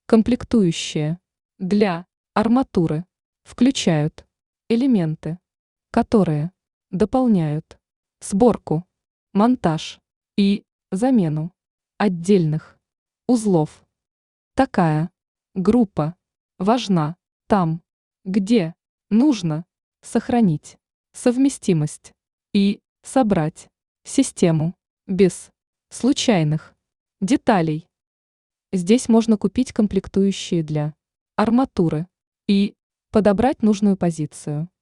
Комплектующие для арматуры включают элементы, которые дополняют сборку, монтаж и замену отдельных узлов. Такая группа важна там, где нужно сохранить совместимость и собрать систему без случайных деталей. Здесь можно купить комплектующие для арматуры и подобрать нужную позицию.